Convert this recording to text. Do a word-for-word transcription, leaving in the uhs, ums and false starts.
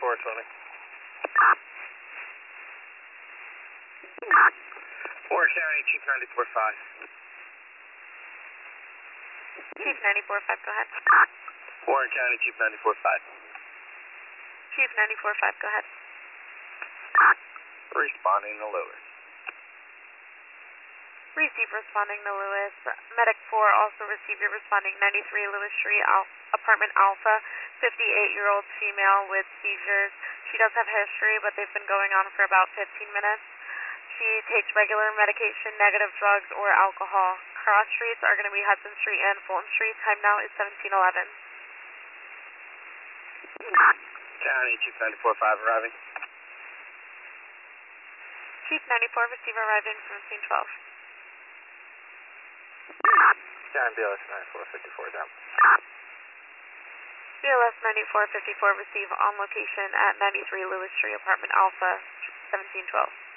four twenty. Warren County, Chief ninety-four five. Chief ninety-four five, go ahead. Warren County, Chief ninety-four five. Chief ninety-four five, go ahead. Responding to Lewis. Receive responding to Lewis. Medic four also received your responding ninety-three Lewis Street, Al apartment Alpha, fifty-eight-year-old female with seizures. She does have history, but they've been going on for about fifteen minutes. She takes regular medication, negative drugs, or alcohol. Cross streets are going to be Hudson Street and Fulton Street. Time now is seventeen eleven. County, Chief ninety-four five arriving. Chief ninety-four, receive arriving seventeen twelve. County, B L S ninety-four fifty-four down. B L S ninety-four fifty-four, receive on location at ninety-three Lewis Street, apartment Alpha, seventeen twelve.